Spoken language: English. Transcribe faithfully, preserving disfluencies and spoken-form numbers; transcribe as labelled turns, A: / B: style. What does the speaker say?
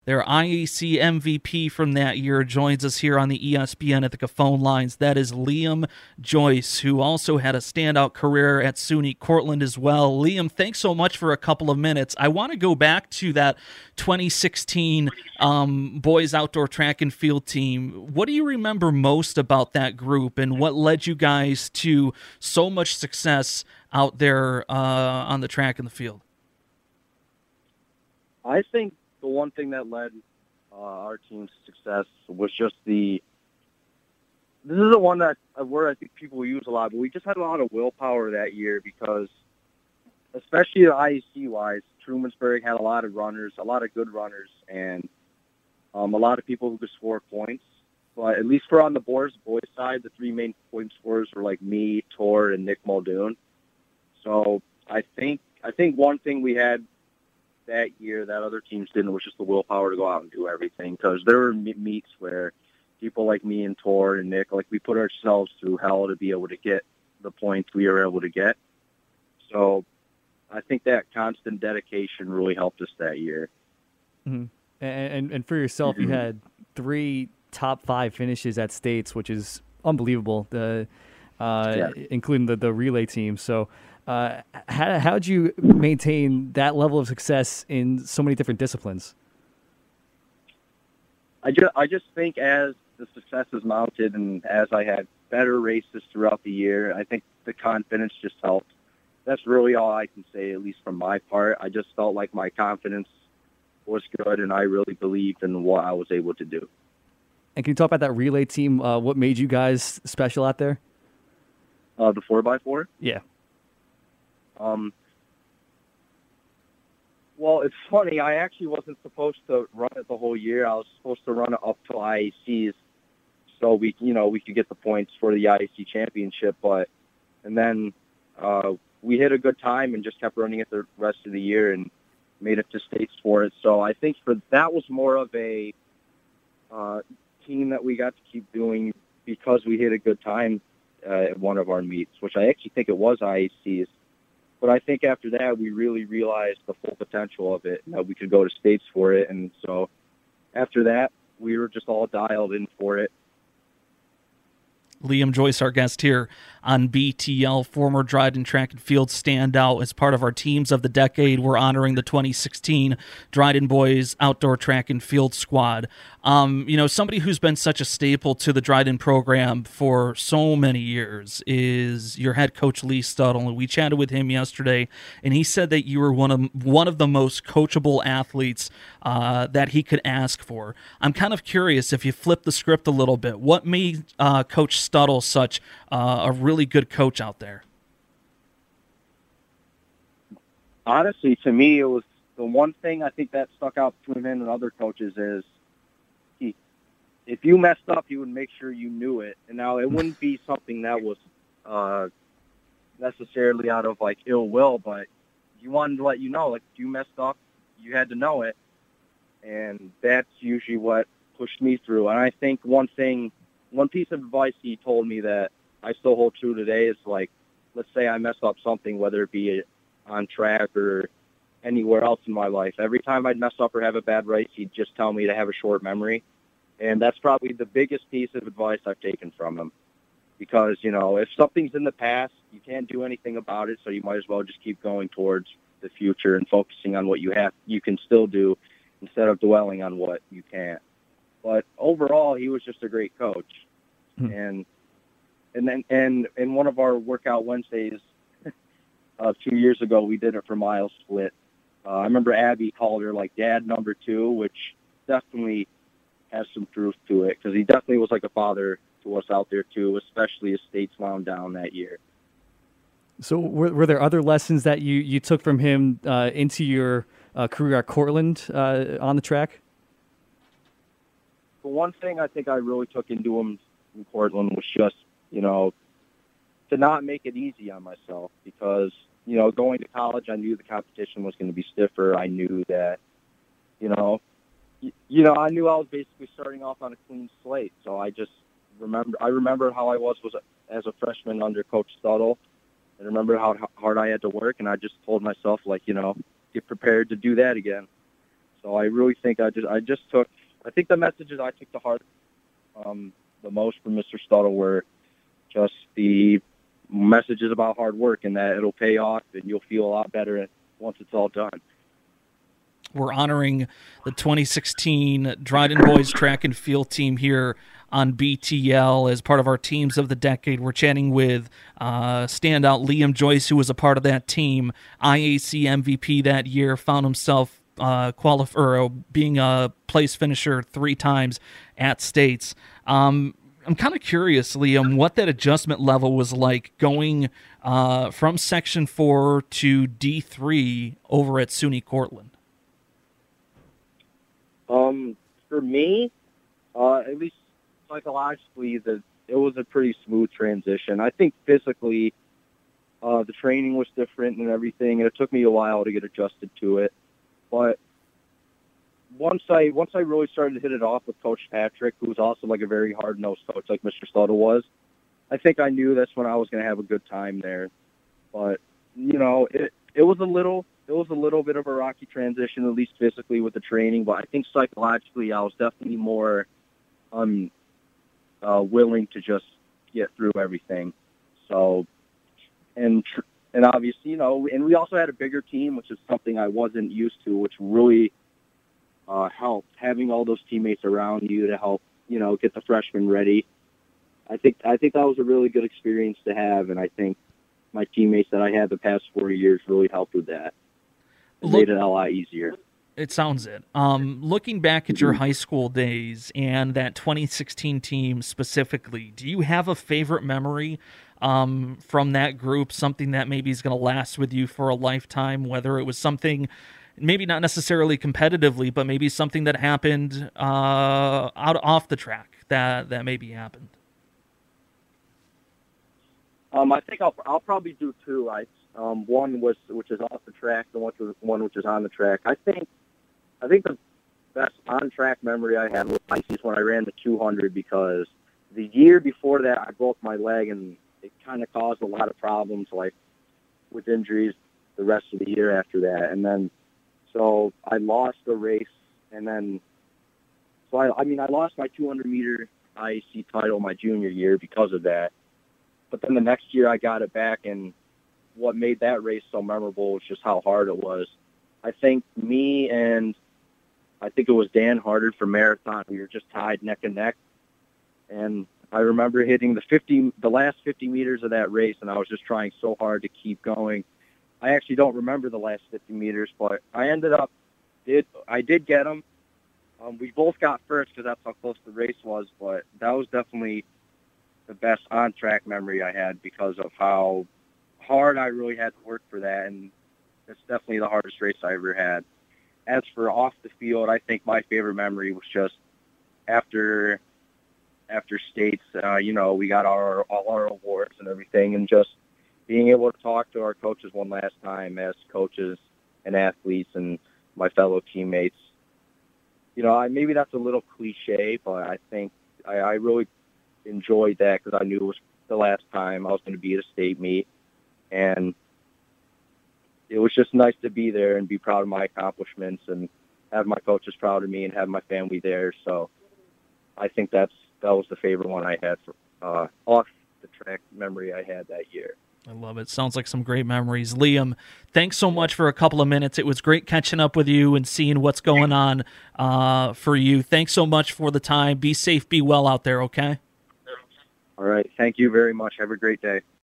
A: their I A C M V P from that year, joins us here on the E S P N Ithaca phone lines. That is Liam Joyce, who also had a standout career at SUNY Cortland as well. Liam, thanks so much for a couple of minutes. I want to go back to that twenty sixteen um, boys outdoor track and field team. What do you remember most about that group, and what led you guys to so much success out there uh, on the track and the field?
B: I think the one thing that led uh, our team's success was just the – this is the one that a word I think people use a lot, but we just had a lot of willpower that year because, especially I A C-wise, Trumansburg had a lot of runners, a lot of good runners, and um, a lot of people who could score points. But at least for on the boys, boys side, the three main point scorers were like me, Tor, and Nick Muldoon. So I think I think one thing we had that year that other teams didn't was just the willpower to go out and do everything. Because there were meets where people like me and Tor and Nick, like we put ourselves through hell to be able to get the points we were able to get. So I think that constant dedication really helped us that year.
C: Mm-hmm. And, and and for yourself, mm-hmm. you had three top five finishes at states, which is unbelievable. The uh, yeah. including the, the relay team. So, uh, how how'd you maintain that level of success in so many different disciplines?
B: I just I just think as the success is mounted and as I had better races throughout the year, I think the confidence just helped. That's really all I can say, at least from my part. I just felt like my confidence was good, and I really believed in what I was able to do.
C: And can you talk about that relay team? Uh, what made you guys special out there?
B: Uh, the four by four?
C: Yeah.
B: Um. Well, it's funny. I actually wasn't supposed to run it the whole year. I was supposed to run it up to I A Cs, so we, you know, we could get the points for the I A C championship. But and then uh, we hit a good time and just kept running it the rest of the year and made it to states for it. So I think for that was more of a uh, team that we got to keep doing because we hit a good time uh, at one of our meets, which I actually think it was I A Cs. But I think after that, we really realized the full potential of it, and that we could go to states for it. And so after that, we were just all dialed in for it.
A: Liam Joyce, our guest here on B T L, former Dryden Track and Field standout. As part of our Teams of the Decade, we're honoring the twenty sixteen Dryden Boys Outdoor Track and Field Squad. Um, you know, somebody who's been such a staple to the Dryden program for so many years is your head coach, Lee Stuttle. And we chatted with him yesterday, and he said that you were one of one of the most coachable athletes uh, that he could ask for. I'm kind of curious, if you flip the script a little bit, what made uh, Coach Stuttle such uh, a really good coach out there?
B: Honestly, to me, it was the one thing I think that stuck out between him and other coaches is he, if you messed up, he would make sure you knew it. And now it wouldn't be something that was uh, necessarily out of like ill will, but you wanted to let you know, like if you messed up, you had to know it. And that's usually what pushed me through. And I think one thing, one piece of advice he told me that I still hold true today is like, let's say I mess up something, whether it be on track or anywhere else in my life. Every time I'd mess up or have a bad race, he'd just tell me to have a short memory. And that's probably the biggest piece of advice I've taken from him. Because, you know, if something's in the past, you can't do anything about it, so you might as well just keep going towards the future and focusing on what you have, you can still do instead of dwelling on what you can't. But overall, he was just a great coach. Hmm. And and then and in one of our workout Wednesdays uh, two years ago, we did it for mile split. Uh, I remember Abby called her like dad number two, which definitely has some truth to it because he definitely was like a father to us out there too, especially as states wound down that year.
C: So were, were there other lessons that you, you took from him uh, into your uh, career at Cortland uh, on the track?
B: The one thing I think I really took into him in Cortland was just, you know, to not make it easy on myself because, you know, going to college, I knew the competition was going to be stiffer. I knew that, you know, you, you know, I knew I was basically starting off on a clean slate. So I just remember, I remember how I was, was as a freshman under Coach Stuttle. I remember how hard I had to work, and I just told myself, like, you know, get prepared to do that again. So I really think I just I just took I think the messages I took to heart um, the most from Mister Stuttle were just the messages about hard work and that it'll pay off and you'll feel a lot better once it's all done.
A: We're honoring the twenty sixteen Dryden Boys track and field team here on B T L as part of our Teams of the Decade. We're chatting with uh, standout Liam Joyce, who was a part of that team, I A C M V P that year, found himself uh, qualif- or, uh, being a place finisher three times at States. Um, I'm kind of curious, Liam, what that adjustment level was like going uh, from Section four to D three over at SUNY Cortland.
B: Um, for me, uh, at least psychologically, the it was a pretty smooth transition. I think physically, uh, the training was different and everything, and it took me a while to get adjusted to it. But once I once I really started to hit it off with Coach Patrick, who was also like a very hard-nosed coach, like Mister Stuttle was, I think I knew that's when I was going to have a good time there. But you know, it it was a little. It was a little bit of a rocky transition, at least physically with the training, but I think psychologically I was definitely more um, uh, willing to just get through everything. So, and and obviously, you know, and we also had a bigger team, which is something I wasn't used to, which really uh, helped, having all those teammates around you to help, you know, get the freshmen ready. I think I think that was a really good experience to have, and I think my teammates that I had the past four years really helped with that. It
A: Look,
B: made it a lot easier.
A: It sounds it. Um, looking back at your high school days and that twenty sixteen team specifically, do you have a favorite memory um, from that group, something that maybe is going to last with you for a lifetime, whether it was something maybe not necessarily competitively, but maybe something that happened uh, out off the track that, that maybe happened?
B: Um, I think I'll I'll probably do two. I um, one was which is off the track, and one was one which is on the track. I think I think the best on track memory I had was when I ran the two hundred, because the year before that I broke my leg and it kind of caused a lot of problems, like with injuries the rest of the year after that. And then so I lost the race, and then so I I mean I lost my two hundred meter I A C title my junior year because of that. But then the next year I got it back, and what made that race so memorable was just how hard it was. I think me and I think it was Dan Harder for marathon, we were just tied neck and neck. And I remember hitting the fifty, the last fifty meters of that race, and I was just trying so hard to keep going. I actually don't remember the last fifty meters, but I ended up, did I did get them. Um, we both got first because that's how close the race was, but that was definitely the best on-track memory I had because of how hard I really had to work for that, and it's definitely the hardest race I ever had. As for off the field, I think my favorite memory was just after after states, uh, you know, we got our all our awards and everything, and just being able to talk to our coaches one last time as coaches and athletes and my fellow teammates. You know, I, maybe that's a little cliche, but I think I, I really enjoyed that because I knew it was the last time I was going to be at a state meet, and it was just nice to be there and be proud of my accomplishments and have my coaches proud of me and have my family there. So I think that's that was the favorite one I had for uh, off the track memory I had that year.
A: I love it. Sounds like some great memories. Liam, thanks so much for a couple of minutes. It was great catching up with you and seeing what's going on uh, for you. Thanks so much for the time. Be safe, be well out there, okay?
B: All right. Thank you very much. Have a great day.